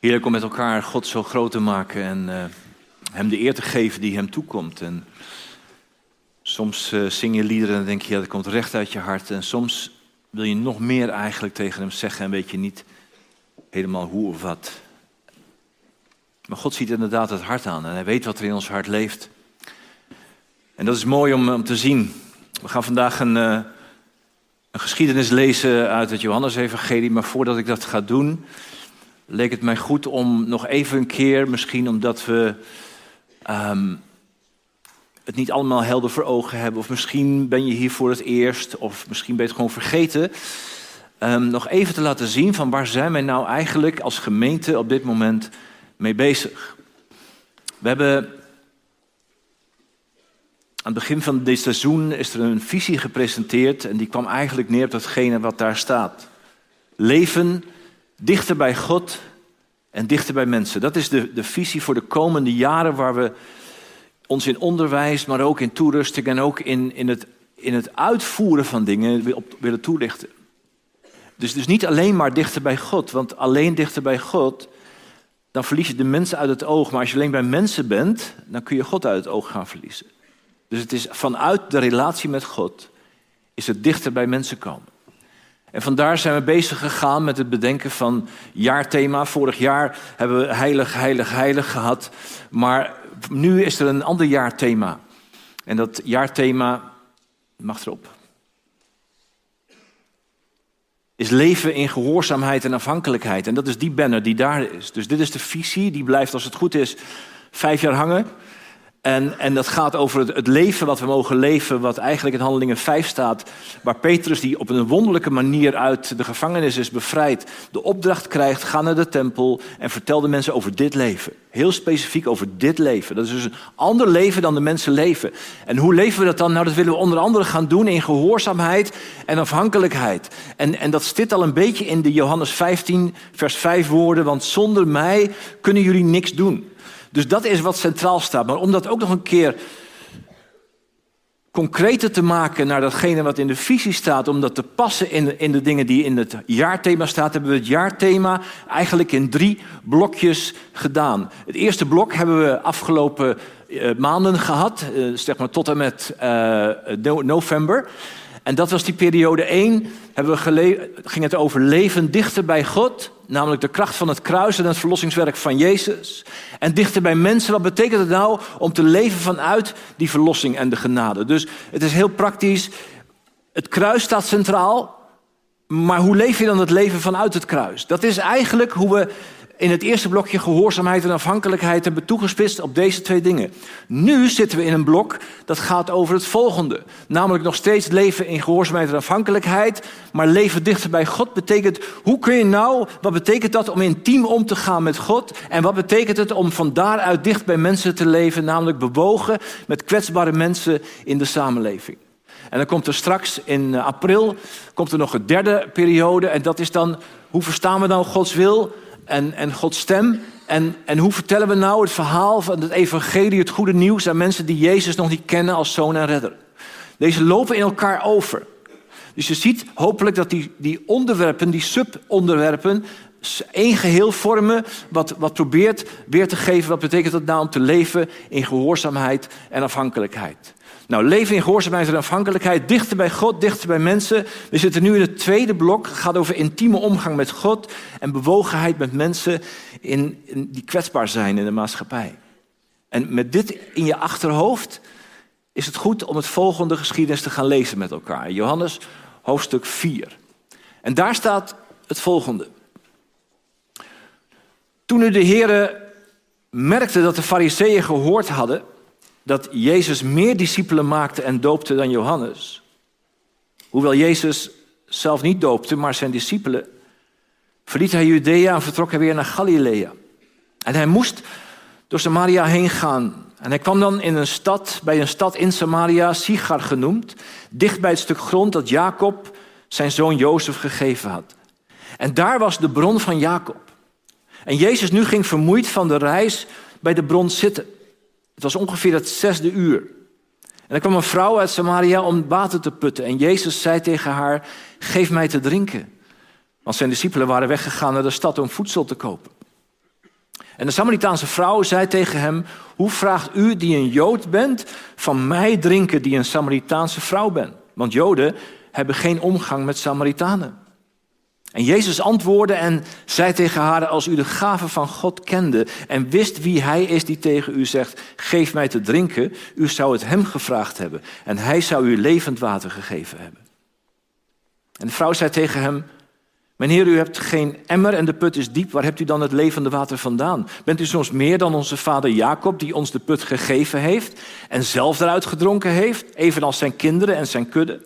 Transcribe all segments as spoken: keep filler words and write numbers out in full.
Heerlijk om met elkaar God zo groot te maken en uh, hem de eer te geven die hem toekomt. En soms uh, zing je liederen en denk je, ja, dat komt recht uit je hart. En soms wil je nog meer eigenlijk tegen hem zeggen en weet je niet helemaal hoe of wat. Maar God ziet inderdaad het hart aan en hij weet wat er in ons hart leeft. En dat is mooi om, om te zien. We gaan vandaag een, uh, een geschiedenis lezen uit het Johannesevangelie. Maar voordat ik dat ga doen, leek het mij goed om nog even een keer, misschien omdat we um, het niet allemaal helder voor ogen hebben. Of misschien ben je hier voor het eerst, of misschien ben je het gewoon vergeten. Um, nog even te laten zien van waar zijn wij nou eigenlijk als gemeente op dit moment mee bezig. We hebben aan het begin van dit seizoen is er een visie gepresenteerd en die kwam eigenlijk neer op datgene wat daar staat. Leven dichter bij God en dichter bij mensen. Dat is de, de visie voor de komende jaren waar we ons in onderwijs, maar ook in toerusting en ook in, in, het, in het uitvoeren van dingen op willen toelichten. Dus, dus niet alleen maar dichter bij God, want alleen dichter bij God, dan verlies je de mensen uit het oog. Maar als je alleen bij mensen bent, dan kun je God uit het oog gaan verliezen. Dus het is vanuit de relatie met God, is het dichter bij mensen komen. En vandaar zijn we bezig gegaan met het bedenken van jaarthema. Vorig jaar hebben we heilig, heilig, heilig gehad. Maar nu is er een ander jaarthema. En dat jaarthema, mag erop, is leven in gehoorzaamheid en afhankelijkheid. En dat is die banner die daar is. Dus dit is de visie, die blijft als het goed is vijf jaar hangen. En, en dat gaat over het, het leven wat we mogen leven, wat eigenlijk in Handelingen vijf staat, waar Petrus, die op een wonderlijke manier uit de gevangenis is bevrijd, de opdracht krijgt, ga naar de tempel en vertel de mensen over dit leven. Heel specifiek over dit leven. Dat is dus een ander leven dan de mensen leven. En hoe leven we dat dan? Nou, dat willen we onder andere gaan doen in gehoorzaamheid en afhankelijkheid. En, en dat zit al een beetje in de Johannes vijftien, vers vijf woorden, want zonder mij kunnen jullie niks doen. Dus dat is wat centraal staat. Maar om dat ook nog een keer concreter te maken naar datgene wat in de visie staat, om dat te passen in, in de dingen die in het jaarthema staat, hebben we het jaarthema eigenlijk in drie blokjes gedaan. Het eerste blok hebben we afgelopen uh, maanden gehad, uh, zeg maar tot en met uh, november. En dat was die periode één. Hebben we gele- ging het over leven dichter bij God, namelijk de kracht van het kruis en het verlossingswerk van Jezus. En dichter bij mensen, wat betekent het nou om te leven vanuit die verlossing en de genade? Dus het is heel praktisch. Het kruis staat centraal, maar hoe leef je dan het leven vanuit het kruis? Dat is eigenlijk hoe we in het eerste blokje gehoorzaamheid en afhankelijkheid hebben toegespitst op deze twee dingen. Nu zitten we in een blok dat gaat over het volgende. Namelijk nog steeds leven in gehoorzaamheid en afhankelijkheid, maar leven dichter bij God betekent, hoe kun je nou, wat betekent dat om intiem om te gaan met God? En wat betekent het om van daaruit dicht bij mensen te leven, namelijk bewogen met kwetsbare mensen in de samenleving? En dan komt er straks in april komt er nog een derde periode en dat is dan, hoe verstaan we nou Gods wil En, en Gods stem. En, en hoe vertellen we nou het verhaal van het evangelie, het goede nieuws aan mensen die Jezus nog niet kennen als zoon en redder. Deze lopen in elkaar over. Dus je ziet hopelijk dat die, die onderwerpen, die subonderwerpen, één geheel vormen wat, wat probeert weer te geven. Wat betekent het nou om te leven in gehoorzaamheid en afhankelijkheid? Nou, leven in gehoorzaamheid en afhankelijkheid, dichter bij God, dichter bij mensen. We zitten nu in het tweede blok. Het gaat over intieme omgang met God en bewogenheid met mensen in, in, die kwetsbaar zijn in de maatschappij. En met dit in je achterhoofd is het goed om het volgende geschiedenis te gaan lezen met elkaar. Johannes hoofdstuk vier. En daar staat het volgende. Toen nu de Heere merkte dat de Farizeeën gehoord hadden dat Jezus meer discipelen maakte en doopte dan Johannes, hoewel Jezus zelf niet doopte, maar zijn discipelen, verliet hij Judea en vertrok hij weer naar Galilea. En hij moest door Samaria heen gaan. En hij kwam dan in een stad, bij een stad in Samaria, Sichar genoemd, dicht bij het stuk grond dat Jacob zijn zoon Jozef gegeven had. En daar was de bron van Jacob. En Jezus nu ging vermoeid van de reis bij de bron zitten. Het was ongeveer het zesde uur. En er kwam een vrouw uit Samaria om water te putten. En Jezus zei tegen haar, geef mij te drinken. Want zijn discipelen waren weggegaan naar de stad om voedsel te kopen. En de Samaritaanse vrouw zei tegen hem, hoe vraagt u die een Jood bent van mij drinken die een Samaritaanse vrouw ben? Want Joden hebben geen omgang met Samaritanen. En Jezus antwoordde en zei tegen haar, als u de gave van God kende en wist wie hij is die tegen u zegt, geef mij te drinken, u zou het hem gevraagd hebben en hij zou u levend water gegeven hebben. En de vrouw zei tegen hem, meneer, u hebt geen emmer en de put is diep, waar hebt u dan het levende water vandaan? Bent u soms meer dan onze vader Jacob, die ons de put gegeven heeft en zelf eruit gedronken heeft, evenals zijn kinderen en zijn kudde?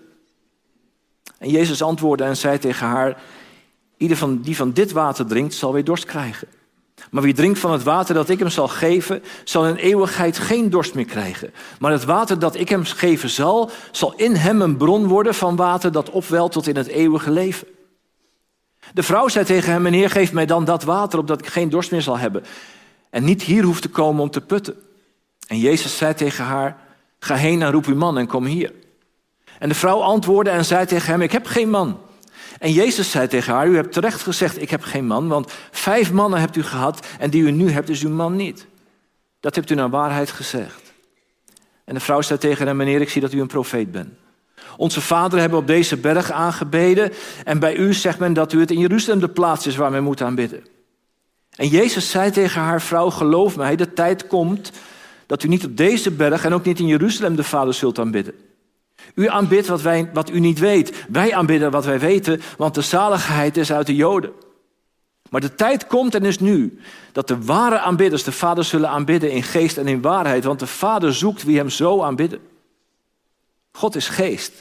En Jezus antwoordde en zei tegen haar, ieder van die van dit water drinkt, zal weer dorst krijgen. Maar wie drinkt van het water dat ik hem zal geven, zal in eeuwigheid geen dorst meer krijgen. Maar het water dat ik hem geven zal, zal in hem een bron worden van water dat opwelt tot in het eeuwige leven. De vrouw zei tegen hem, meneer, geef mij dan dat water, opdat ik geen dorst meer zal hebben. En niet hier hoeft te komen om te putten. En Jezus zei tegen haar, ga heen en roep uw man en kom hier. En de vrouw antwoordde en zei tegen hem, ik heb geen man. En Jezus zei tegen haar, u hebt terecht gezegd, ik heb geen man, want vijf mannen hebt u gehad en die u nu hebt is uw man niet. Dat hebt u naar waarheid gezegd. En de vrouw zei tegen hem, meneer, ik zie dat u een profeet bent. Onze vaderen hebben op deze berg aangebeden en bij u zegt men dat u het in Jeruzalem de plaats is waar men moet aanbidden. En Jezus zei tegen haar, vrouw, geloof mij, de tijd komt dat u niet op deze berg en ook niet in Jeruzalem de Vader zult aanbidden. U aanbidt wat, wij, wat u niet weet. Wij aanbidden wat wij weten, want de zaligheid is uit de Joden. Maar de tijd komt en is nu dat de ware aanbidders de Vader zullen aanbidden in geest en in waarheid. Want de Vader zoekt wie hem zo aanbidden. God is geest.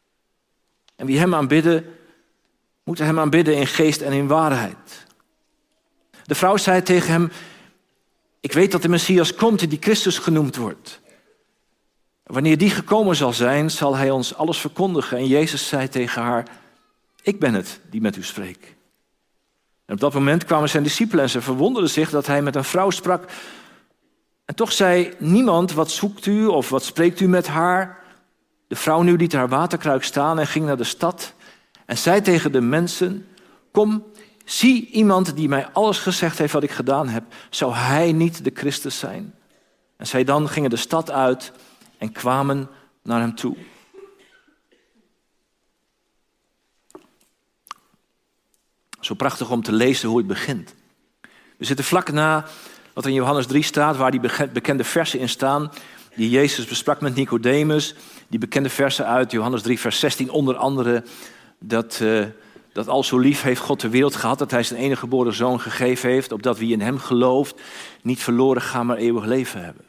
En wie hem aanbidden, moeten hem aanbidden in geest en in waarheid. De vrouw zei tegen hem, ik weet dat de Messias komt die Christus genoemd wordt. Wanneer die gekomen zal zijn, zal hij ons alles verkondigen. En Jezus zei tegen haar, ik ben het die met u spreekt. En op dat moment kwamen zijn discipelen en ze verwonderden zich dat hij met een vrouw sprak. En toch zei niemand, wat zoekt u of wat spreekt u met haar? De vrouw nu liet haar waterkruik staan en ging naar de stad. En zei tegen de mensen, kom, zie iemand die mij alles gezegd heeft wat ik gedaan heb. Zou hij niet de Christus zijn? En zij dan gingen de stad uit en kwamen naar hem toe. Zo prachtig om te lezen hoe het begint. We zitten vlak na wat er in Johannes drie staat, waar die bekende versen in staan, die Jezus besprak met Nicodemus. Die bekende versen uit Johannes drie vers zestien, onder andere dat, uh, dat al zo lief heeft God de wereld gehad, dat hij zijn enige geboren zoon gegeven heeft, opdat wie in hem gelooft niet verloren gaan, maar eeuwig leven hebben.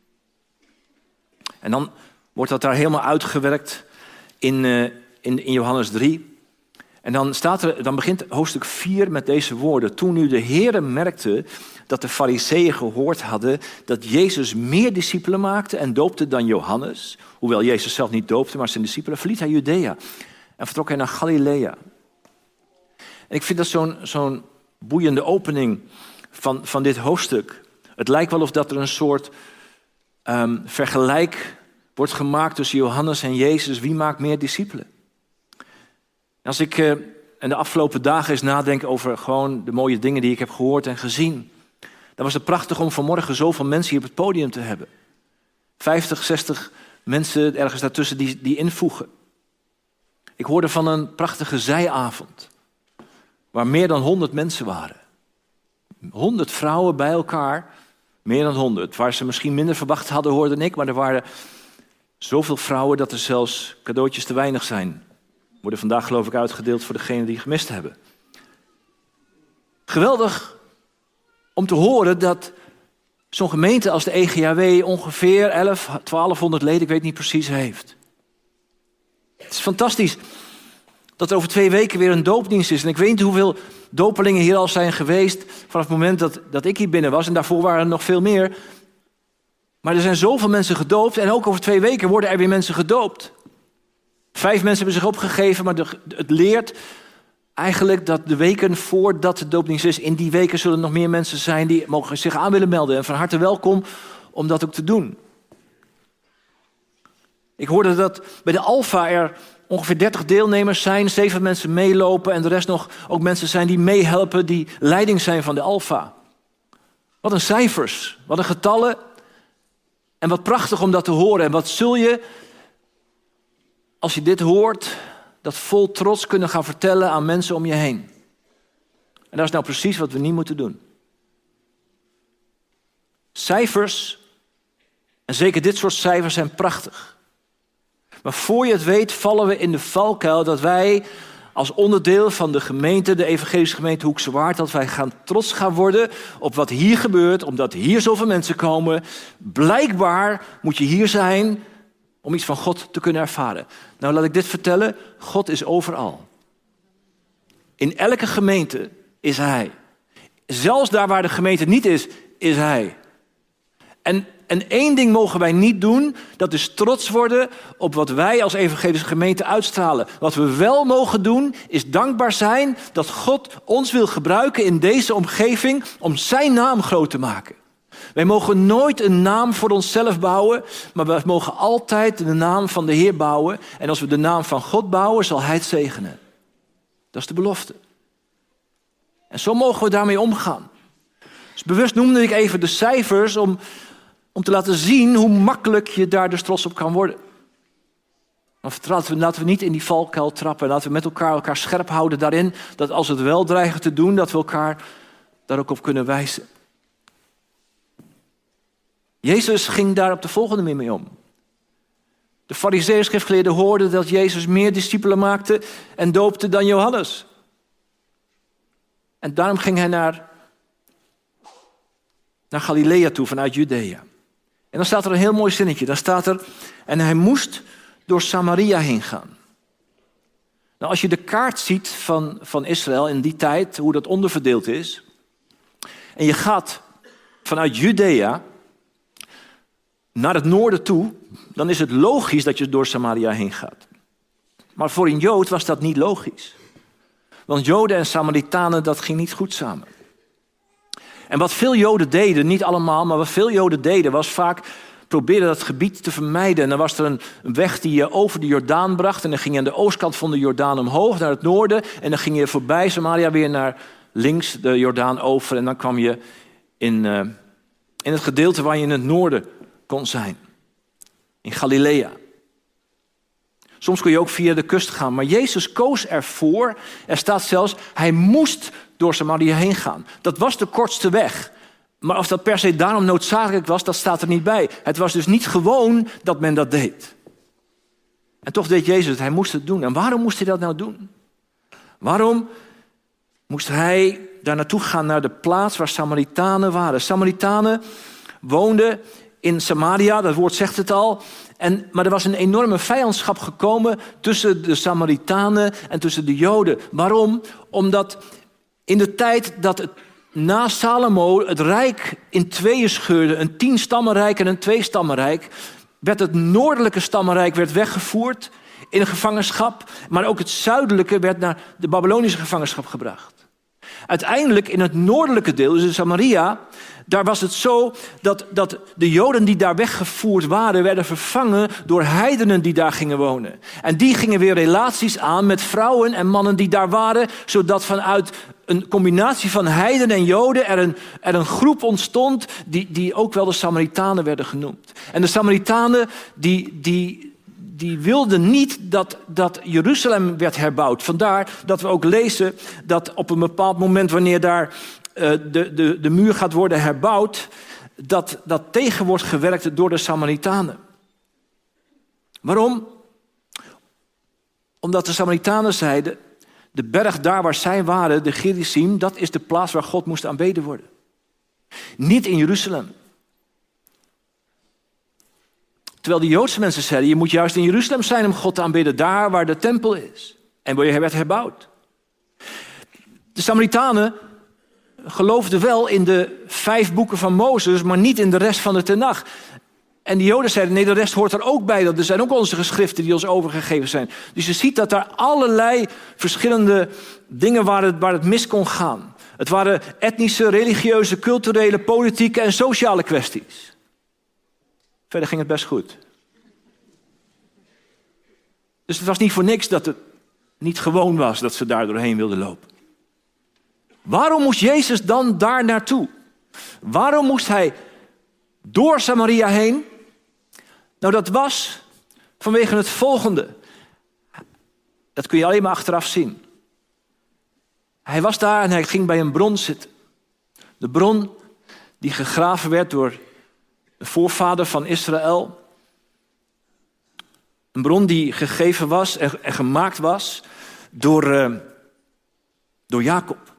En dan wordt dat daar helemaal uitgewerkt in, uh, in, in Johannes drie. En dan, staat er, dan begint hoofdstuk vier met deze woorden. Toen nu de Heere merkte dat de Farizeeën gehoord hadden dat Jezus meer discipelen maakte en doopte dan Johannes, hoewel Jezus zelf niet doopte, maar zijn discipelen, verliet hij Judea en vertrok hij naar Galilea. En ik vind dat zo'n, zo'n boeiende opening van, van dit hoofdstuk. Het lijkt wel of dat er een soort um, vergelijk wordt gemaakt tussen Johannes en Jezus. Wie maakt meer discipelen? Als ik uh, in de afgelopen dagen eens nadenk over gewoon de mooie dingen die ik heb gehoord en gezien, dan was het prachtig om vanmorgen zoveel mensen hier op het podium te hebben. vijftig, zestig mensen ergens daartussen die, die invoegen. Ik hoorde van een prachtige zijavond, waar meer dan honderd mensen waren. Honderd vrouwen bij elkaar, meer dan honderd. Waar ze misschien minder verwacht hadden, hoorde ik, maar er waren zoveel vrouwen dat er zelfs cadeautjes te weinig zijn. Worden vandaag geloof ik uitgedeeld voor degenen die gemist hebben. Geweldig om te horen dat zo'n gemeente als de E G H W ongeveer elf, twaalfhonderd leden, ik weet niet precies, heeft. Het is fantastisch dat er over twee weken weer een doopdienst is. En ik weet niet hoeveel dopelingen hier al zijn geweest vanaf het moment dat, dat ik hier binnen was. En daarvoor waren er nog veel meer. Maar er zijn zoveel mensen gedoopt en ook over twee weken worden er weer mensen gedoopt. Vijf mensen hebben zich opgegeven, maar de, het leert eigenlijk dat de weken voordat de doopdienst is, in die weken zullen er nog meer mensen zijn die mogen zich aan willen melden. En van harte welkom om dat ook te doen. Ik hoorde dat bij de Alpha er ongeveer dertig deelnemers zijn, zeven mensen meelopen en de rest nog ook mensen zijn die meehelpen, die leiding zijn van de Alpha. Wat een cijfers, wat een getallen. En wat prachtig om dat te horen. En wat zul je, als je dit hoort, dat vol trots kunnen gaan vertellen aan mensen om je heen. En dat is nou precies wat we niet moeten doen. Cijfers, en zeker dit soort cijfers, zijn prachtig. Maar voor je het weet vallen we in de valkuil dat wij als onderdeel van de gemeente, de evangelische gemeente Hoekse Waard, dat wij gaan trots gaan worden op wat hier gebeurt, omdat hier zoveel mensen komen. Blijkbaar moet je hier zijn om iets van God te kunnen ervaren. Nou, laat ik dit vertellen. God is overal. In elke gemeente is Hij. Zelfs daar waar de gemeente niet is, is Hij. En, en één ding mogen wij niet doen, dat is trots worden op wat wij als evangelische gemeente uitstralen. Wat we wel mogen doen, is dankbaar zijn dat God ons wil gebruiken in deze omgeving om zijn naam groot te maken. Wij mogen nooit een naam voor onszelf bouwen, maar we mogen altijd de naam van de Heer bouwen. En als we de naam van God bouwen, zal Hij het zegenen. Dat is de belofte. En zo mogen we daarmee omgaan. Dus bewust noemde ik even de cijfers om, om te laten zien hoe makkelijk je daar dus trots op kan worden. Maar laten we, laten we niet in die valkuil trappen. Laten we met elkaar elkaar scherp houden daarin, dat als we het wel dreigen te doen, dat we elkaar daar ook op kunnen wijzen. Jezus ging daar op de volgende manier mee om. De Farizeeën schriftgeleerden hoorden dat Jezus meer discipelen maakte en doopte dan Johannes. En daarom ging hij naar, naar Galilea toe, vanuit Judea. En dan staat er een heel mooi zinnetje. Dan staat er, en hij moest door Samaria heen gaan. Nou, als je de kaart ziet van, van Israël in die tijd, hoe dat onderverdeeld is, en je gaat vanuit Judea naar het noorden toe, dan is het logisch dat je door Samaria heen gaat. Maar voor een Jood was dat niet logisch. Want Joden en Samaritanen, dat ging niet goed samen. En wat veel Joden deden, niet allemaal, maar wat veel Joden deden, was vaak proberen dat gebied te vermijden. En dan was er een weg die je over de Jordaan bracht. En dan ging je aan de oostkant van de Jordaan omhoog, naar het noorden. En dan ging je voorbij Samaria weer naar links de Jordaan over. En dan kwam je in, uh, in het gedeelte waar je in het noorden kon zijn. In Galilea. Soms kon je ook via de kust gaan. Maar Jezus koos ervoor. Er staat zelfs, hij moest door Samaria heen gaan. Dat was de kortste weg. Maar of dat per se daarom noodzakelijk was, dat staat er niet bij. Het was dus niet gewoon dat men dat deed. En toch deed Jezus het. Hij moest het doen. En waarom moest hij dat nou doen? Waarom moest hij daar naartoe gaan, naar de plaats waar Samaritanen waren? Samaritanen woonden in Samaria, dat woord zegt het al. En, maar er was een enorme vijandschap gekomen tussen de Samaritanen en tussen de Joden. Waarom? Omdat in de tijd dat het, na Salomo het rijk in tweeën scheurde, een tien-stammenrijk en een twee-stammenrijk, werd het noordelijke stammenrijk werd weggevoerd in een gevangenschap, maar ook het zuidelijke werd naar de Babylonische gevangenschap gebracht. Uiteindelijk in het noordelijke deel, dus in Samaria, daar was het zo dat, dat de Joden die daar weggevoerd waren, werden vervangen door heidenen die daar gingen wonen. En die gingen weer relaties aan met vrouwen en mannen die daar waren, zodat vanuit een combinatie van heidenen en Joden er een, er een groep ontstond die, die ook wel de Samaritanen werden genoemd. En de Samaritanen die... die Die wilden niet dat, dat Jeruzalem werd herbouwd. Vandaar dat we ook lezen dat op een bepaald moment, wanneer daar uh, de, de, de muur gaat worden herbouwd, dat dat tegen wordt gewerkt door de Samaritanen. Waarom? Omdat de Samaritanen zeiden, de berg daar waar zij waren, de Gerizim, dat is de plaats waar God moest aanbeden worden. Niet in Jeruzalem. Terwijl de Joodse mensen zeiden, je moet juist in Jeruzalem zijn om God te aanbidden, daar waar de tempel is en waar je werd herbouwd. De Samaritanen geloofden wel in de vijf boeken van Mozes, maar niet in de rest van de Tenach. En de Joden zeiden, nee, de rest hoort er ook bij. Dat er zijn ook onze geschriften die ons overgegeven zijn. Dus je ziet dat daar allerlei verschillende dingen waar het, waar het mis kon gaan. Het waren etnische, religieuze, culturele, politieke en sociale kwesties. Verder ging het best goed. Dus het was niet voor niks dat het niet gewoon was dat ze daar doorheen wilden lopen. Waarom moest Jezus dan daar naartoe? Waarom moest hij door Samaria heen? Nou, dat was vanwege het volgende. Dat kun je alleen maar achteraf zien. Hij was daar en hij ging bij een bron zitten. De bron die gegraven werd door de voorvader van Israël. Een bron die gegeven was en, en gemaakt was door, uh, door Jacob.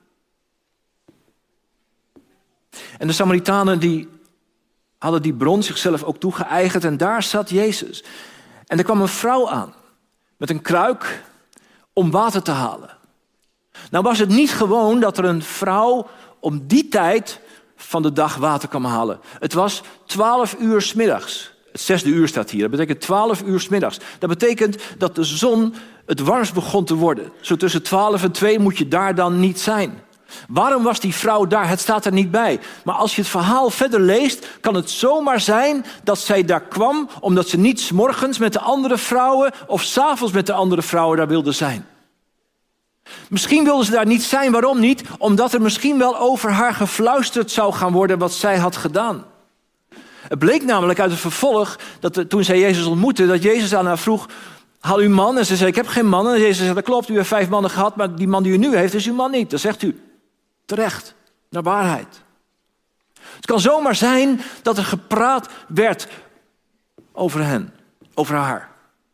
En de Samaritanen die hadden die bron zichzelf ook toegeëigend en daar zat Jezus. En er kwam een vrouw aan met een kruik om water te halen. Nou was het niet gewoon dat er een vrouw om die tijd van de dag water kwam halen. Het was twaalf uur 's middags. Het zesde uur staat hier. Dat betekent twaalf uur 's middags. Dat betekent dat de zon het warmst begon te worden. Zo tussen twaalf en twee moet je daar dan niet zijn. Waarom was die vrouw daar? Het staat er niet bij. Maar als je het verhaal verder leest, kan het zomaar zijn dat zij daar kwam omdat ze niet 's morgens met de andere vrouwen of 's avonds met de andere vrouwen daar wilde zijn. Misschien wilde ze daar niet zijn. Waarom niet? Omdat er misschien wel over haar gefluisterd zou gaan worden wat zij had gedaan. Het bleek namelijk uit het vervolg dat de, toen zij Jezus ontmoette, dat Jezus aan haar vroeg, haal uw man. En ze zei, ik heb geen man. En Jezus zei, dat klopt, u heeft vijf mannen gehad, maar die man die u nu heeft is uw man niet. Dat zegt u. Terecht, naar waarheid. Het kan zomaar zijn dat er gepraat werd over hen, over haar.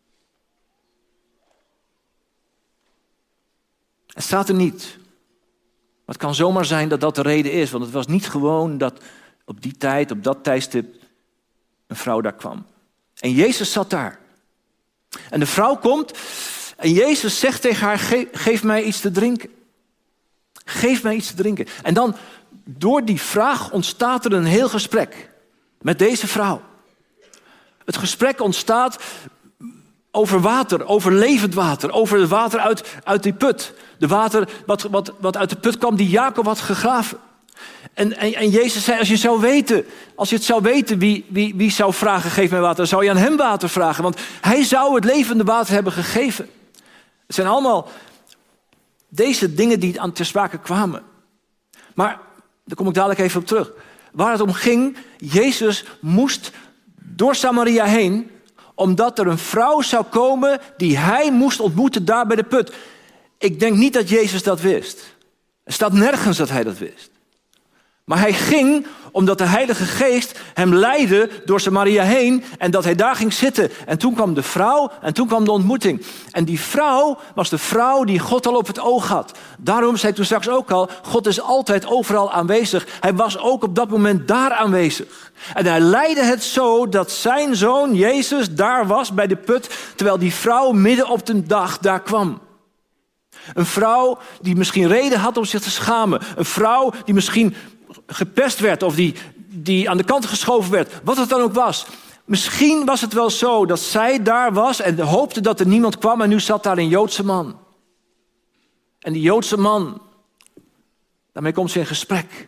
Het staat er niet. Maar het kan zomaar zijn dat dat de reden is. Want het was niet gewoon dat op die tijd, op dat tijdstip, een vrouw daar kwam. En Jezus zat daar. En de vrouw komt en Jezus zegt tegen haar, Ge- geef mij iets te drinken. Geef mij iets te drinken. En dan, door die vraag ontstaat er een heel gesprek met deze vrouw. Het gesprek ontstaat over water, over levend water, over het water uit, uit die put. De water wat, wat, wat uit de put kwam die Jacob had gegraven. En, en, en Jezus zei, als je zou weten, als je het zou weten wie, wie, wie zou vragen, geef mij water, dan zou je aan hem water vragen. Want hij zou het levende water hebben gegeven. Het zijn allemaal deze dingen die aan ter sprake kwamen. Maar, daar kom ik dadelijk even op terug. Waar het om ging, Jezus moest door Samaria heen, omdat er een vrouw zou komen die hij moest ontmoeten daar bij de put. Ik denk niet dat Jezus dat wist. Er staat nergens dat hij dat wist. Maar hij ging omdat de Heilige Geest hem leidde door Samaria heen en dat hij daar ging zitten. En toen kwam de vrouw en toen kwam de ontmoeting. En die vrouw was de vrouw die God al op het oog had. Daarom zei ik toen straks ook al, God is altijd overal aanwezig. Hij was ook op dat moment daar aanwezig. En hij leidde het zo dat zijn zoon Jezus daar was bij de put, terwijl die vrouw midden op de dag daar kwam. Een vrouw die misschien reden had om zich te schamen. Een vrouw die misschien gepest werd of die, die aan de kant geschoven werd. Wat het dan ook was. Misschien was het wel zo dat zij daar was en hoopte dat er niemand kwam en nu zat daar een Joodse man. En die Joodse man, daarmee komt ze in gesprek.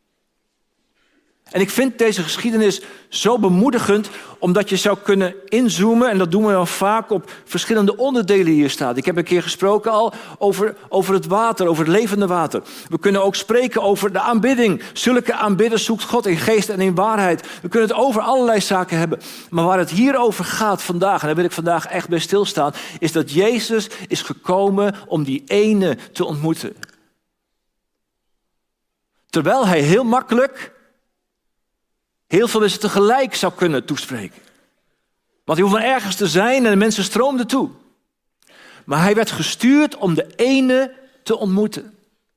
En ik vind deze geschiedenis zo bemoedigend, omdat je zou kunnen inzoomen, en dat doen we dan vaak op verschillende onderdelen hier staat. Ik heb een keer gesproken al over, over het water, over het levende water. We kunnen ook spreken over de aanbidding. Zulke aanbidders zoekt God in geest en in waarheid. We kunnen het over allerlei zaken hebben. Maar waar het hier over gaat vandaag, en daar wil ik vandaag echt bij stilstaan, is dat Jezus is gekomen om die ene te ontmoeten. Terwijl hij heel makkelijk heel veel mensen tegelijk zou kunnen toespreken. Want hij hoefde ergens te zijn en de mensen stroomden toe. Maar hij werd gestuurd om de ene te ontmoeten.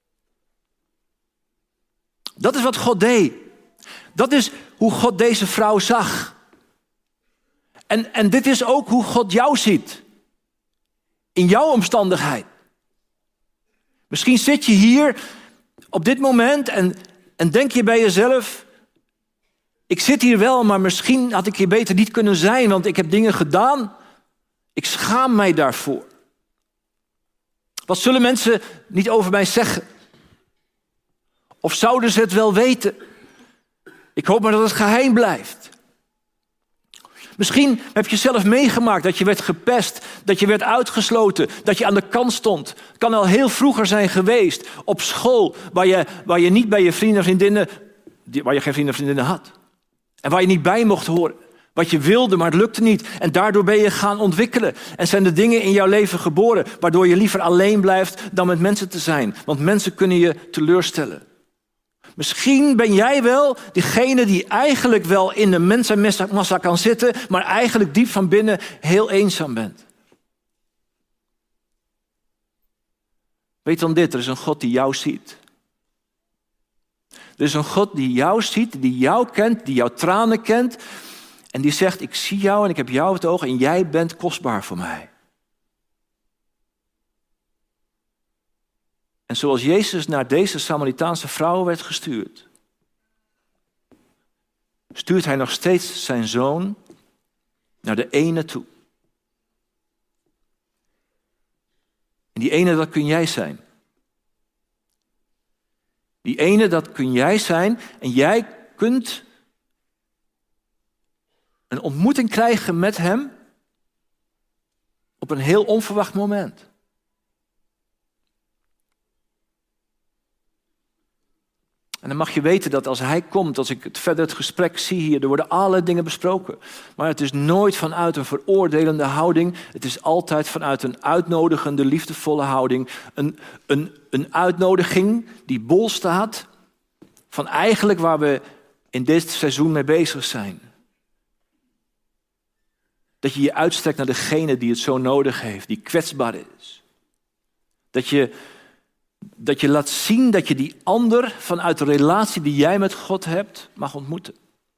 Dat is wat God deed. Dat is hoe God deze vrouw zag. En, en dit is ook hoe God jou ziet. In jouw omstandigheid. Misschien zit je hier op dit moment en, en denk je bij jezelf, ik zit hier wel, maar misschien had ik hier beter niet kunnen zijn, want ik heb dingen gedaan. Ik schaam mij daarvoor. Wat zullen mensen niet over mij zeggen? Of zouden ze het wel weten? Ik hoop maar dat het geheim blijft. Misschien heb je zelf meegemaakt dat je werd gepest, dat je werd uitgesloten, dat je aan de kant stond. Het kan al heel vroeger zijn geweest, op school, waar je, waar je niet bij je vrienden en vriendinnen waar je geen vrienden of vriendinnen had. En waar je niet bij mocht horen. Wat je wilde, maar het lukte niet. En daardoor ben je gaan ontwikkelen. En zijn er dingen in jouw leven geboren waardoor je liever alleen blijft dan met mensen te zijn. Want mensen kunnen je teleurstellen. Misschien ben jij wel diegene die eigenlijk wel in de mensenmassa kan zitten, maar eigenlijk diep van binnen heel eenzaam bent. Weet dan dit, er is een God die jou ziet. Er is een God die jou ziet, die jou kent, die jouw tranen kent. En die zegt, ik zie jou en ik heb jou op het oog en jij bent kostbaar voor mij. En zoals Jezus naar deze Samaritaanse vrouw werd gestuurd, stuurt hij nog steeds zijn zoon naar de ene toe. En die ene, dat kun jij zijn. Die ene, dat kun jij zijn en jij kunt een ontmoeting krijgen met hem op een heel onverwacht moment. En dan mag je weten dat als hij komt, als ik het verder het gesprek zie hier, er worden allerlei dingen besproken. Maar het is nooit vanuit een veroordelende houding. Het is altijd vanuit een uitnodigende, liefdevolle houding. Een, een, een uitnodiging die bol staat van eigenlijk waar we in dit seizoen mee bezig zijn. Dat je je uitstrekt naar degene die het zo nodig heeft, die kwetsbaar is. Dat je... Dat je laat zien dat je die ander vanuit de relatie die jij met God hebt mag ontmoeten.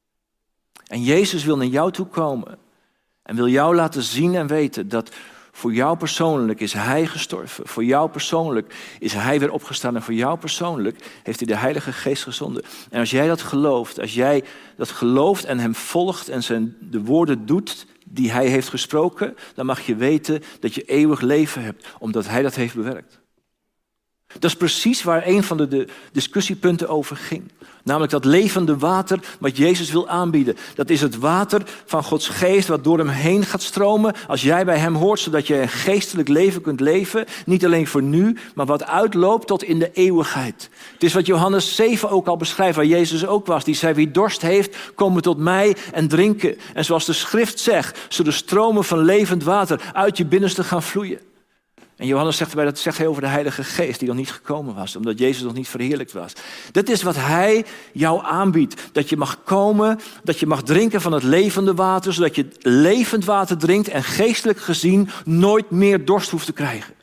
En Jezus wil naar jou toe komen en wil jou laten zien en weten dat voor jou persoonlijk is hij gestorven. Voor jou persoonlijk is hij weer opgestaan en voor jou persoonlijk heeft hij de Heilige Geest gezonden. En als jij dat gelooft, als jij dat gelooft en hem volgt en zijn, de woorden doet die hij heeft gesproken, dan mag je weten dat je eeuwig leven hebt, omdat hij dat heeft bewerkt. Dat is precies waar een van de, de discussiepunten over ging. Namelijk dat levende water wat Jezus wil aanbieden. Dat is het water van Gods geest wat door hem heen gaat stromen. Als jij bij hem hoort, zodat je een geestelijk leven kunt leven. Niet alleen voor nu, maar wat uitloopt tot in de eeuwigheid. Het is wat Johannes zeven ook al beschrijft, waar Jezus ook was. Die zei, wie dorst heeft, komen tot mij en drinken. En zoals de schrift zegt, zullen stromen van levend water uit je binnenste gaan vloeien. En Johannes zegt erbij, dat zegt hij over de Heilige Geest die nog niet gekomen was, omdat Jezus nog niet verheerlijkt was. Dat is wat hij jou aanbiedt. Dat je mag komen, dat je mag drinken van het levende water, zodat je levend water drinkt en geestelijk gezien nooit meer dorst hoeft te krijgen.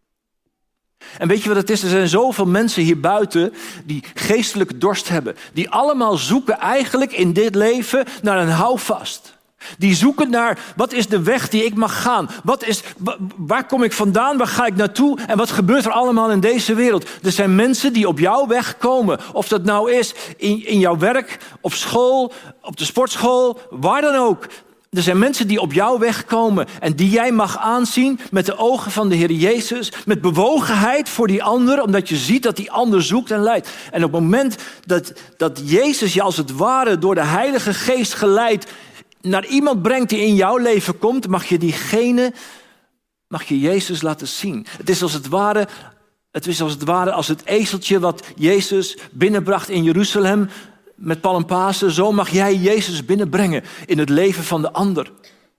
En weet je wat het is? Er zijn zoveel mensen hier buiten die geestelijke dorst hebben. Die allemaal zoeken eigenlijk in dit leven naar een houvast. Die zoeken naar, wat is de weg die ik mag gaan? Wat is, waar kom ik vandaan? Waar ga ik naartoe? En wat gebeurt er allemaal in deze wereld? Er zijn mensen die op jouw weg komen. Of dat nou is in, in jouw werk, op school, op de sportschool, waar dan ook. Er zijn mensen die op jouw weg komen en die jij mag aanzien met de ogen van de Heer Jezus. Met bewogenheid voor die ander, omdat je ziet dat die ander zoekt en leidt. En op het moment dat, dat Jezus je als het ware door de Heilige Geest geleidt naar iemand brengt die in jouw leven komt, mag je diegene, mag je Jezus laten zien. Het is als het ware, het is als het ware als het ezeltje wat Jezus binnenbracht in Jeruzalem met Palmpasen. Zo mag jij Jezus binnenbrengen in het leven van de ander.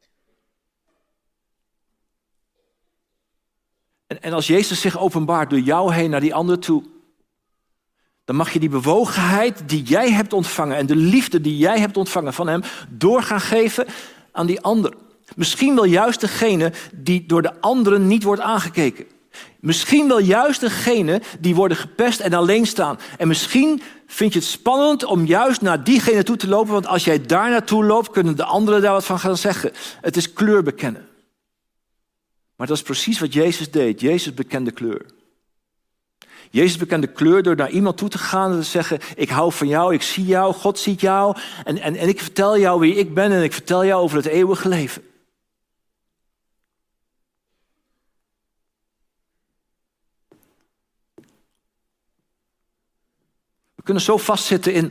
En, en als Jezus zich openbaart door jou heen naar die ander toe, dan mag je die bewogenheid die jij hebt ontvangen en de liefde die jij hebt ontvangen van hem door gaan geven aan die ander. Misschien wel juist degene die door de anderen niet wordt aangekeken. Misschien wel juist degene die worden gepest en alleen staan. En misschien vind je het spannend om juist naar diegene toe te lopen, want als jij daar naartoe loopt, kunnen de anderen daar wat van gaan zeggen. Het is kleur bekennen. Maar dat is precies wat Jezus deed. Jezus bekende kleur. Jezus bekende kleur door naar iemand toe te gaan en te zeggen, ik hou van jou, ik zie jou, God ziet jou. En, en, en ik vertel jou wie ik ben en ik vertel jou over het eeuwige leven. We kunnen zo vastzitten in...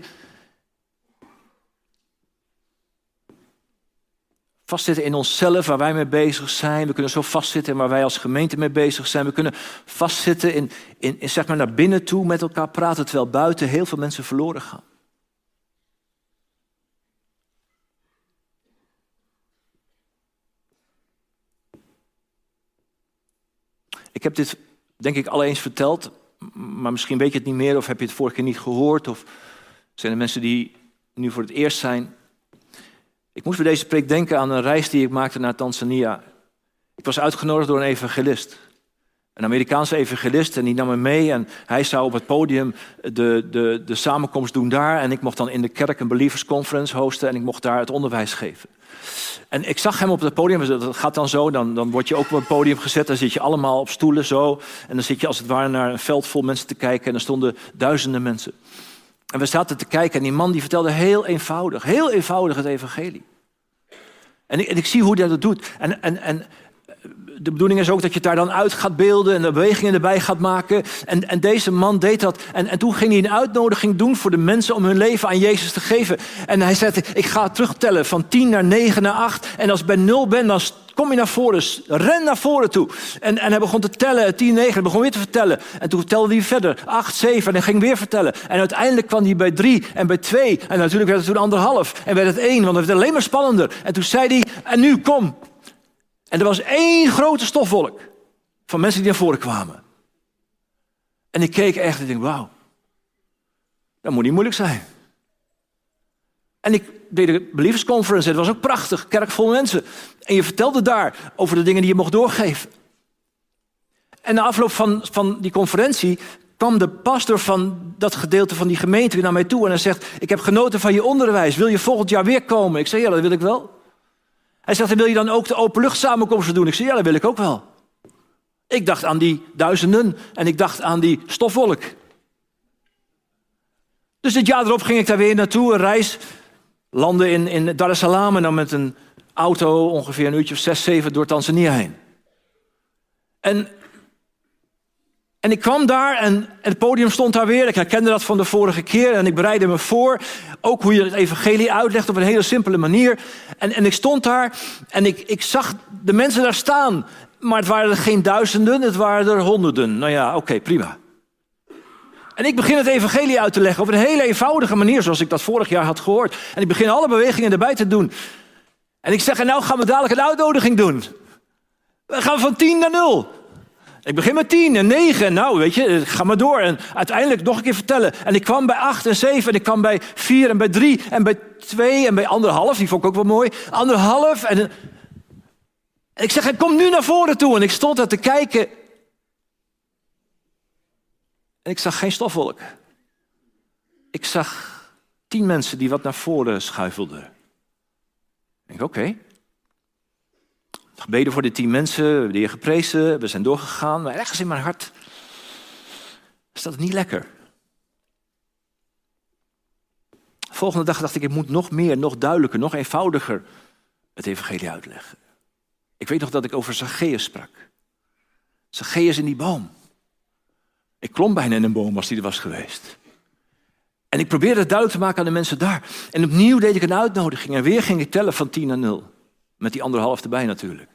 Vastzitten in onszelf, waar wij mee bezig zijn. We kunnen zo vastzitten waar wij als gemeente mee bezig zijn. We kunnen vastzitten in, in, in zeg maar naar binnen toe met elkaar praten, terwijl buiten heel veel mensen verloren gaan. Ik heb dit denk ik al eens verteld, maar misschien weet je het niet meer of heb je het vorige keer niet gehoord. Of zijn er mensen die nu voor het eerst zijn. Ik moest bij deze preek denken aan een reis die ik maakte naar Tanzania. Ik was uitgenodigd door een evangelist. Een Amerikaanse evangelist en die nam me mee en hij zou op het podium de, de, de samenkomst doen daar. En ik mocht dan in de kerk een believers conference hosten en ik mocht daar het onderwijs geven. En ik zag hem op het podium, dat gaat dan zo, dan, dan word je ook op het podium gezet. Dan zit je allemaal op stoelen zo. En dan zit je als het ware naar een veld vol mensen te kijken en er stonden duizenden mensen. En we zaten te kijken en die man die vertelde heel eenvoudig, heel eenvoudig het evangelie. En ik, en ik zie hoe hij dat doet. En... en, en de bedoeling is ook dat je het daar dan uit gaat beelden en de bewegingen erbij gaat maken. En, en deze man deed dat. En, en toen ging hij een uitnodiging doen voor de mensen om hun leven aan Jezus te geven. En hij zei, ik ga terugtellen van tien naar negen naar acht. En als ik bij nul ben, dan kom je naar voren. Ren naar voren toe. En, en hij begon te tellen, tien, negen, hij begon weer te vertellen. En toen vertelde hij verder, acht, zeven, en hij ging weer vertellen. En uiteindelijk kwam hij bij drie en bij twee. En natuurlijk werd het toen anderhalf. En werd het één, want het werd alleen maar spannender. En toen zei hij, en nu, kom. En er was één grote stofwolk van mensen die naar voren kwamen. En ik keek echt en ik dacht, wauw, dat moet niet moeilijk zijn. En ik deed de Believers Conference, het was ook prachtig, kerk vol mensen. En je vertelde daar over de dingen die je mocht doorgeven. En na afloop van, van die conferentie kwam de pastor van dat gedeelte van die gemeente weer naar mij toe. En hij zegt, ik heb genoten van je onderwijs, wil je volgend jaar weer komen? Ik zei, ja, dat wil ik wel. Hij zegt, wil je dan ook de openluchtsamenkomsten doen? Ik zei, ja, dat wil ik ook wel. Ik dacht aan die duizenden en ik dacht aan die stofwolk. Dus het jaar erop ging ik daar weer naartoe, een reis. Landde in, in Dar es Salaam en dan met een auto ongeveer een uurtje of zes, zeven door Tanzania heen. En, en ik kwam daar en, en het podium stond daar weer. Ik herkende dat van de vorige keer en ik bereidde me voor. Ook hoe je het evangelie uitlegt op een hele simpele manier. En, en ik stond daar en ik, ik zag de mensen daar staan. Maar het waren er geen duizenden, het waren er honderden. Nou ja, oké, okay, prima. En ik begin het evangelie uit te leggen op een hele eenvoudige manier, zoals ik dat vorig jaar had gehoord. En ik begin alle bewegingen erbij te doen. En ik zeg, en nou gaan we dadelijk een uitnodiging doen. We gaan van tien naar nul. Ik begin met tien en negen en nou, weet je, ga maar door. En uiteindelijk nog een keer vertellen. En ik kwam bij acht en zeven en ik kwam bij vier en bij drie en bij twee en bij anderhalf. Die vond ik ook wel mooi. Anderhalf en... En ik zeg, kom nu naar voren toe. En ik stond daar te kijken. En ik zag geen stofwolk. Ik zag tien mensen die wat naar voren schuifelden. Ik denk, oké. Okay. Gebeden voor de tien mensen, we hebben de Heer geprezen, we zijn doorgegaan. Maar ergens in mijn hart is dat niet lekker. Volgende dag dacht ik, ik moet nog meer, nog duidelijker, nog eenvoudiger het evangelie uitleggen. Ik weet nog dat ik over Zacchaeus sprak. Zacchaeus in die boom. Ik klom bijna in een boom als die er was geweest. En ik probeerde het duidelijk te maken aan de mensen daar. En opnieuw deed ik een uitnodiging en weer ging ik tellen van tien naar nul. Met die anderhalf erbij natuurlijk.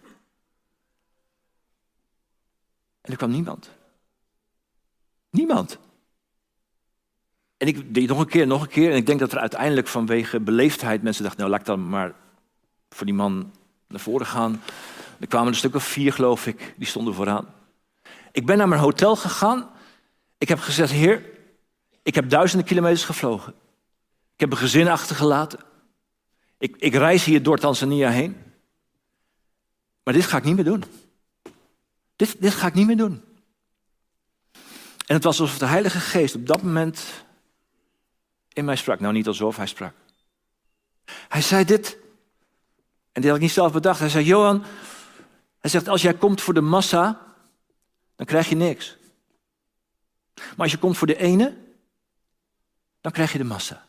En er kwam niemand. Niemand. En ik deed nog een keer, nog een keer. En ik denk dat er uiteindelijk vanwege beleefdheid mensen dachten, nou laat ik dan maar voor die man naar voren gaan. Er kwamen een stuk of vier, geloof ik, die stonden vooraan. Ik ben naar mijn hotel gegaan. Ik heb gezegd, Heer, ik heb duizenden kilometers gevlogen. Ik heb een gezin achtergelaten. Ik, ik reis hier door Tanzania heen. Maar dit ga ik niet meer doen. Dit, dit ga ik niet meer doen. En het was alsof de Heilige Geest op dat moment in mij sprak. Nou, niet alsof hij sprak. Hij zei dit, en dit had ik niet zelf bedacht. Hij zei, Johan, hij zegt, als jij komt voor de massa, dan krijg je niks. Maar als je komt voor de ene, dan krijg je de massa.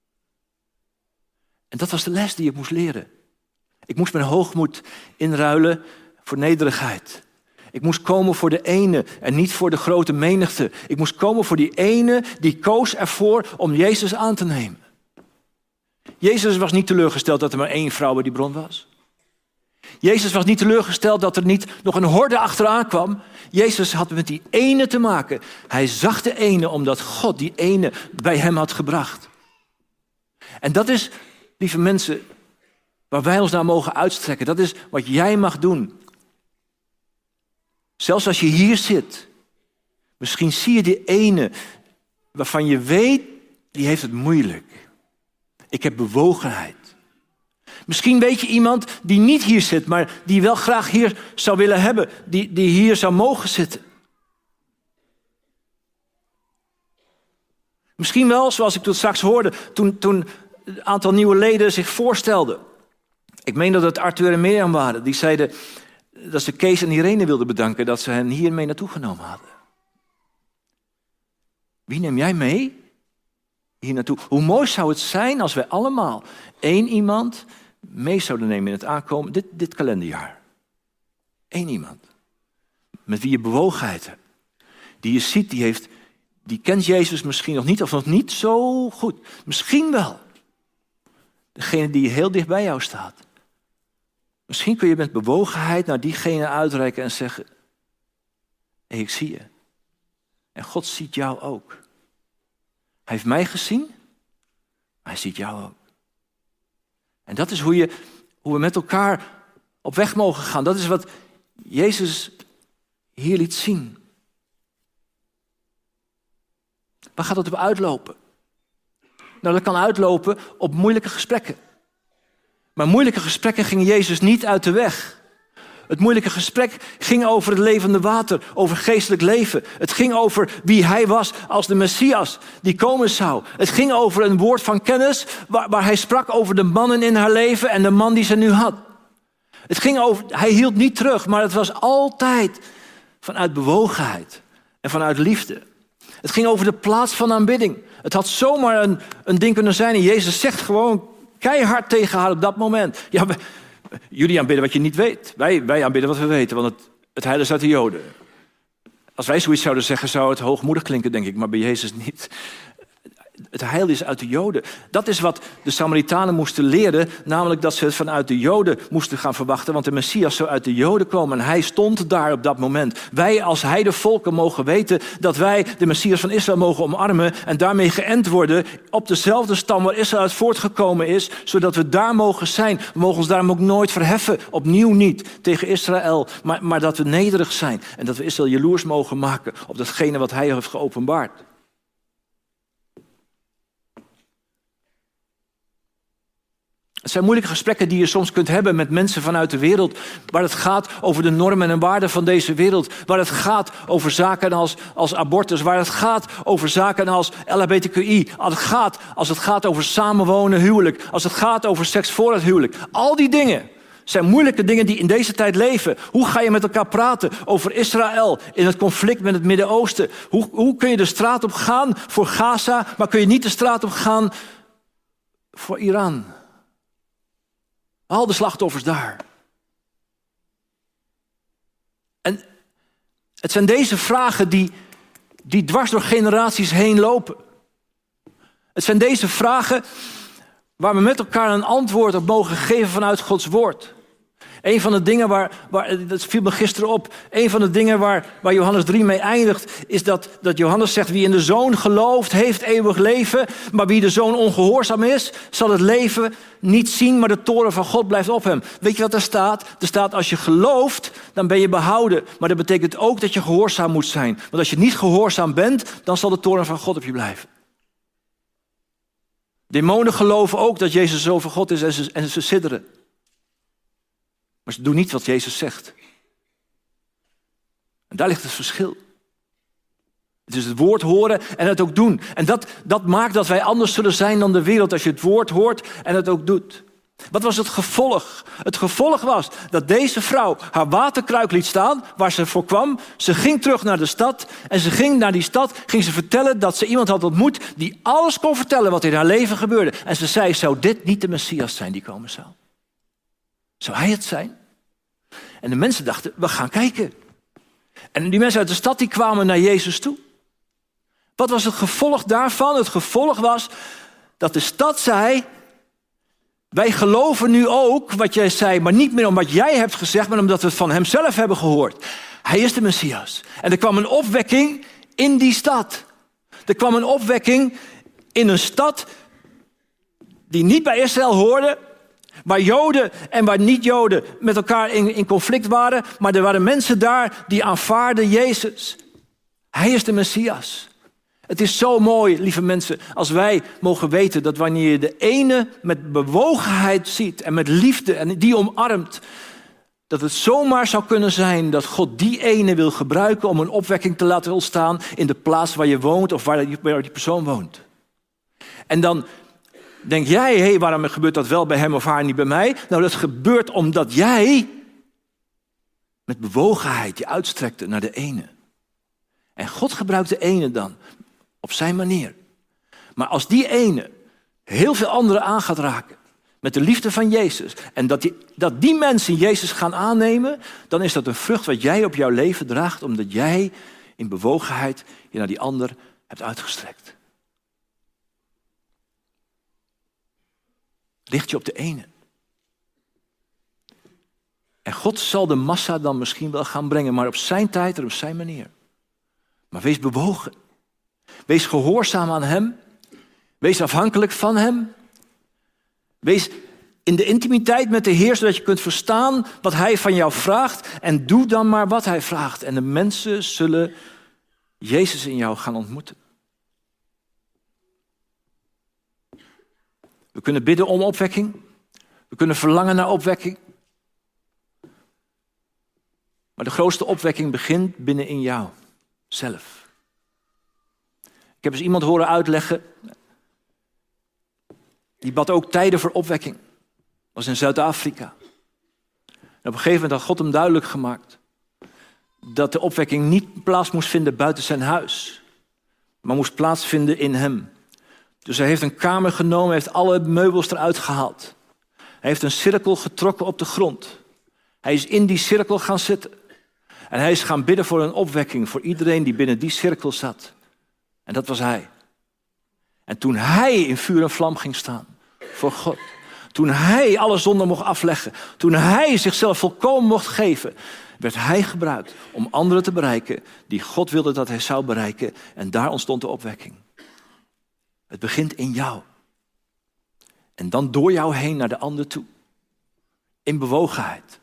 En dat was de les die ik moest leren. Ik moest mijn hoogmoed inruilen voor nederigheid. Ik moest komen voor de ene en niet voor de grote menigte. Ik moest komen voor die ene die koos ervoor om Jezus aan te nemen. Jezus was niet teleurgesteld dat er maar één vrouw bij die bron was. Jezus was niet teleurgesteld dat er niet nog een horde achteraan kwam. Jezus had met die ene te maken. Hij zag de ene omdat God die ene bij hem had gebracht. En dat is, lieve mensen, waar wij ons naar mogen uitstrekken. Dat is wat jij mag doen. Zelfs als je hier zit. Misschien zie je die ene waarvan je weet, die heeft het moeilijk. Ik heb bewogenheid. Misschien weet je iemand die niet hier zit, maar die wel graag hier zou willen hebben. Die, die hier zou mogen zitten. Misschien wel, zoals ik toen straks hoorde, toen, toen een aantal nieuwe leden zich voorstelden. Ik meen dat het Arthur en Mirjam waren. Die zeiden dat ze Kees en Irene wilden bedanken dat ze hen hier mee naartoe genomen hadden. Wie neem jij mee hier naartoe? Hoe mooi zou het zijn als wij allemaal één iemand mee zouden nemen in het aankomen, dit, dit kalenderjaar. Eén iemand. Met wie je bewogenheid hebt. Die je ziet, die, heeft, die kent Jezus misschien nog niet of nog niet zo goed. Misschien wel. Degene die heel dicht bij jou staat. Misschien kun je met bewogenheid naar diegene uitreiken en zeggen, hey, ik zie je. En God ziet jou ook. Hij heeft mij gezien, maar hij ziet jou ook. En dat is hoe, je, hoe we met elkaar op weg mogen gaan. Dat is wat Jezus hier liet zien. Waar gaat het op uitlopen? Nou, dat kan uitlopen op moeilijke gesprekken. Maar moeilijke gesprekken gingen Jezus niet uit de weg. Het moeilijke gesprek ging over het levende water, over geestelijk leven. Het ging over wie hij was als de Messias die komen zou. Het ging over een woord van kennis waar, waar hij sprak over de mannen in haar leven en de man die ze nu had. Het ging over, hij hield niet terug, maar het was altijd vanuit bewogenheid en vanuit liefde. Het ging over de plaats van aanbidding. Het had zomaar een, een ding kunnen zijn en Jezus zegt gewoon keihard tegen haar op dat moment. Ja, we, jullie aanbidden wat je niet weet. Wij, wij aanbidden wat we weten, want het, het heil is uit de Joden. Als wij zoiets zouden zeggen, zou het hoogmoedig klinken, denk ik, maar bij Jezus niet. Het heil is uit de Joden. Dat is wat de Samaritanen moesten leren, namelijk dat ze het vanuit de Joden moesten gaan verwachten, want de Messias zou uit de Joden komen en hij stond daar op dat moment. Wij als heidevolken mogen weten dat wij de Messias van Israël mogen omarmen en daarmee geënt worden op dezelfde stam waar Israël uit voortgekomen is, zodat we daar mogen zijn. We mogen ons daarom ook nooit verheffen, opnieuw niet tegen Israël, maar, maar dat we nederig zijn en dat we Israël jaloers mogen maken op datgene wat hij heeft geopenbaard. Het zijn moeilijke gesprekken die je soms kunt hebben met mensen vanuit de wereld, waar het gaat over de normen en waarden van deze wereld, waar het gaat over zaken als, als abortus, waar het gaat over zaken als L H B T Q I, als het, gaat, als het gaat over samenwonen, huwelijk, als het gaat over seks voor het huwelijk. Al die dingen zijn moeilijke dingen die in deze tijd leven. Hoe ga je met elkaar praten over Israël in het conflict met het Midden-Oosten? Hoe, hoe kun je de straat op gaan voor Gaza, maar kun je niet de straat op gaan voor Iran? Al de slachtoffers daar. En het zijn deze vragen die, die dwars door generaties heen lopen. Het zijn deze vragen waar we met elkaar een antwoord op mogen geven vanuit Gods woord. Een van de dingen waar, waar dat viel me gisteren op, een van de dingen waar, waar Johannes drie mee eindigt, is dat, dat Johannes zegt, wie in de Zoon gelooft, heeft eeuwig leven, maar wie de Zoon ongehoorzaam is, zal het leven niet zien, maar de toorn van God blijft op hem. Weet je wat er staat? Er staat, als je gelooft, dan ben je behouden, maar dat betekent ook dat je gehoorzaam moet zijn. Want als je niet gehoorzaam bent, dan zal de toorn van God op je blijven. Demonen geloven ook dat Jezus zo van God is en ze, en ze sidderen. Maar ze doen niet wat Jezus zegt. En daar ligt het verschil. Het is het woord horen en het ook doen. En dat, dat maakt dat wij anders zullen zijn dan de wereld als je het woord hoort en het ook doet. Wat was het gevolg? Het gevolg was dat deze vrouw haar waterkruik liet staan waar ze voor kwam. Ze ging terug naar de stad en ze ging naar die stad, ging ze vertellen dat ze iemand had ontmoet die alles kon vertellen wat in haar leven gebeurde. En ze zei, zou dit niet de Messias zijn die komen zou? Zou hij het zijn? En de mensen dachten, we gaan kijken. En die mensen uit de stad die kwamen naar Jezus toe. Wat was het gevolg daarvan? Het gevolg was dat de stad zei, wij geloven nu ook wat jij zei, maar niet meer omdat jij hebt gezegd, maar omdat we het van hem zelf hebben gehoord. Hij is de Messias. En er kwam een opwekking in die stad. Er kwam een opwekking in een stad die niet bij Israël hoorde. Waar Joden en waar niet-Joden met elkaar in, in conflict waren. Maar er waren mensen daar die aanvaarden Jezus. Hij is de Messias. Het is zo mooi, lieve mensen, als wij mogen weten dat wanneer je de ene met bewogenheid ziet en met liefde en die omarmt, dat het zomaar zou kunnen zijn dat God die ene wil gebruiken om een opwekking te laten ontstaan in de plaats waar je woont of waar die, waar die persoon woont. En dan denk jij, hé, hey, waarom gebeurt dat wel bij hem of haar, niet bij mij? Nou, dat gebeurt omdat jij met bewogenheid je uitstrekte naar de ene. En God gebruikt de ene dan op zijn manier. Maar als die ene heel veel anderen aan gaat raken met de liefde van Jezus en dat die, dat die mensen Jezus gaan aannemen, dan is dat een vrucht wat jij op jouw leven draagt omdat jij in bewogenheid je naar die ander hebt uitgestrekt. Richt je op de ene. En God zal de massa dan misschien wel gaan brengen, maar op zijn tijd en op zijn manier. Maar wees bewogen. Wees gehoorzaam aan hem. Wees afhankelijk van hem. Wees in de intimiteit met de Heer, zodat je kunt verstaan wat hij van jou vraagt. En doe dan maar wat hij vraagt. En de mensen zullen Jezus in jou gaan ontmoeten. We kunnen bidden om opwekking. We kunnen verlangen naar opwekking. Maar de grootste opwekking begint binnenin jou. Zelf. Ik heb eens iemand horen uitleggen. Die bad ook tijden voor opwekking. Dat was in Zuid-Afrika. En op een gegeven moment had God hem duidelijk gemaakt. Dat de opwekking niet plaats moest vinden buiten zijn huis. Maar moest plaatsvinden in hem. Dus hij heeft een kamer genomen. Heeft alle meubels eruit gehaald. Hij heeft een cirkel getrokken op de grond. Hij is in die cirkel gaan zitten. En hij is gaan bidden voor een opwekking. Voor iedereen die binnen die cirkel zat. En dat was hij. En toen hij in vuur en vlam ging staan. Voor God. Toen hij alle zonden mocht afleggen. Toen hij zichzelf volkomen mocht geven. Werd hij gebruikt om anderen te bereiken. Die God wilde dat hij zou bereiken. En daar ontstond de opwekking. Het begint in jou. En dan door jou heen naar de ander toe. In bewogenheid.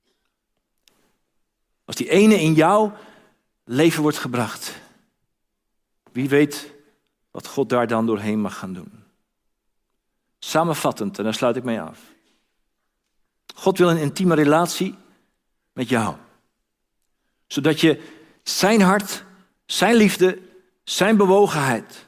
Als die ene in jouw leven wordt gebracht. Wie weet wat God daar dan doorheen mag gaan doen. Samenvattend, en daar sluit ik mee af. God wil een intieme relatie met jou. Zodat je zijn hart, zijn liefde, zijn bewogenheid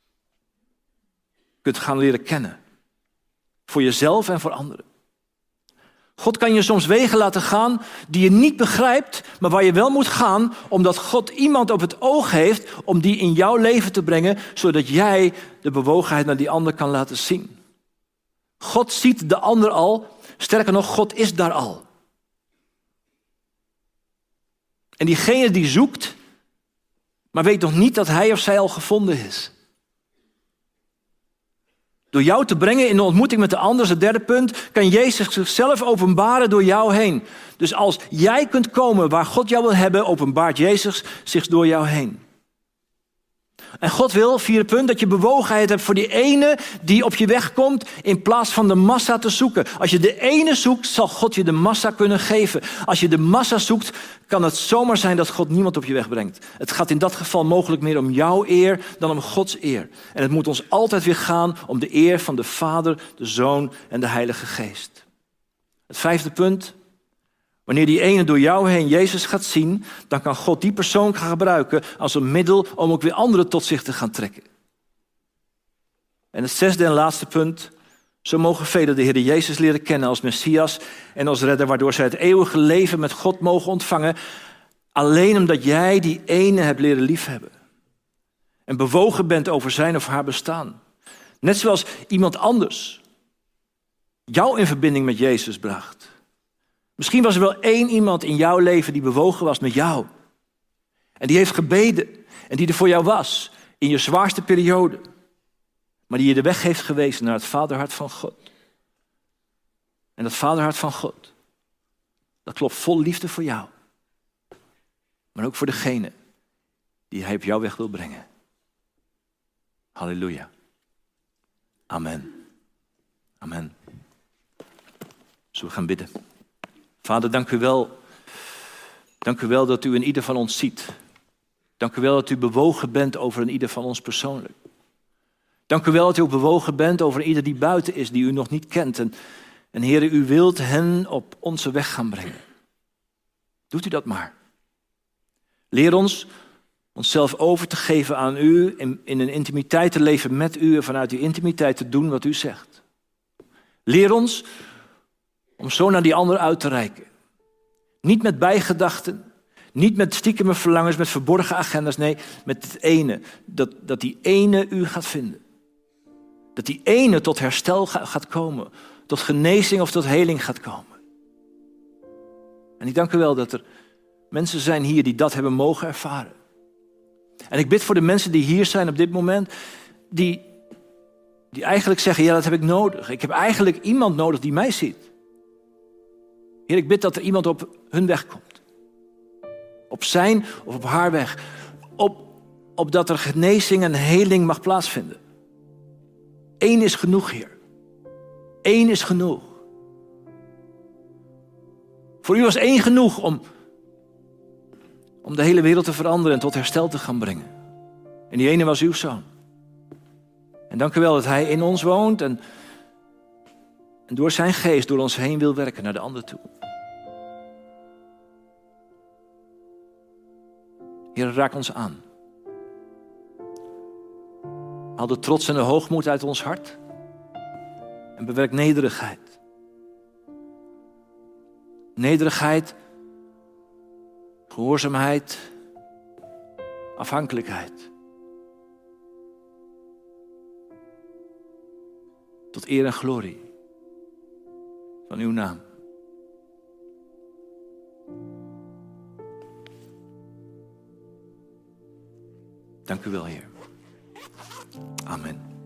kunt gaan leren kennen. Voor jezelf en voor anderen. God kan je soms wegen laten gaan die je niet begrijpt, maar waar je wel moet gaan, omdat God iemand op het oog heeft om die in jouw leven te brengen, zodat jij de bewogenheid naar die ander kan laten zien. God ziet de ander al, sterker nog, God is daar al. En diegene die zoekt, maar weet nog niet dat hij of zij al gevonden is. Door jou te brengen in de ontmoeting met de ander, is het derde punt, kan Jezus zichzelf openbaren door jou heen. Dus als jij kunt komen waar God jou wil hebben, openbaart Jezus zich door jou heen. En God wil, vierde punt, dat je bewogenheid hebt voor die ene die op je weg komt, in plaats van de massa te zoeken. Als je de ene zoekt, zal God je de massa kunnen geven. Als je de massa zoekt, kan het zomaar zijn dat God niemand op je weg brengt. Het gaat in dat geval mogelijk meer om jouw eer dan om Gods eer. En het moet ons altijd weer gaan om de eer van de Vader, de Zoon en de Heilige Geest. Het vijfde punt. Wanneer die ene door jou heen Jezus gaat zien, dan kan God die persoon gaan gebruiken als een middel om ook weer anderen tot zich te gaan trekken. En het zesde en laatste punt. Zo mogen velen de Heer Jezus leren kennen als Messias en als redder, waardoor zij het eeuwige leven met God mogen ontvangen. Alleen omdat jij die ene hebt leren liefhebben. En bewogen bent over zijn of haar bestaan. Net zoals iemand anders jou in verbinding met Jezus bracht. Misschien was er wel één iemand in jouw leven die bewogen was met jou. En die heeft gebeden. En die er voor jou was. In je zwaarste periode. Maar die je de weg heeft gewezen naar het vaderhart van God. En dat vaderhart van God. Dat klopt vol liefde voor jou. Maar ook voor degene die hij op jouw weg wil brengen. Halleluja. Amen. Amen. Zullen we gaan bidden? Vader, dank u wel. Dank u wel dat u in ieder van ons ziet. Dank u wel dat u bewogen bent over een ieder van ons persoonlijk. Dank u wel dat u ook bewogen bent over ieder die buiten is, die u nog niet kent. En, en Heere, u wilt hen op onze weg gaan brengen. Doet u dat maar. Leer ons onszelf over te geven aan u, in, in een intimiteit te leven met u en vanuit die intimiteit te doen wat u zegt. Leer ons om zo naar die ander uit te reiken. Niet met bijgedachten, niet met stiekeme verlangens, met verborgen agendas. Nee, met het ene, dat, dat die ene u gaat vinden. Dat die ene tot herstel gaat komen, tot genezing of tot heling gaat komen. En ik dank u wel dat er mensen zijn hier die dat hebben mogen ervaren. En ik bid voor de mensen die hier zijn op dit moment, die, die eigenlijk zeggen, ja, dat heb ik nodig. Ik heb eigenlijk iemand nodig die mij ziet. Heer, ik bid dat er iemand op hun weg komt. Op zijn of op haar weg. Op, op dat er genezing en heling mag plaatsvinden. Eén is genoeg, Heer. Eén is genoeg. Voor u was één genoeg om, om de hele wereld te veranderen en tot herstel te gaan brengen. En die ene was uw zoon. En dank u wel dat hij in ons woont en, en door zijn geest door ons heen wil werken naar de ander toe. Heer, raak ons aan. Haal de trots en de hoogmoed uit ons hart. En bewerk nederigheid. Nederigheid, gehoorzaamheid, afhankelijkheid. Tot eer en glorie van uw naam. Dank u wel, Heer. Amen.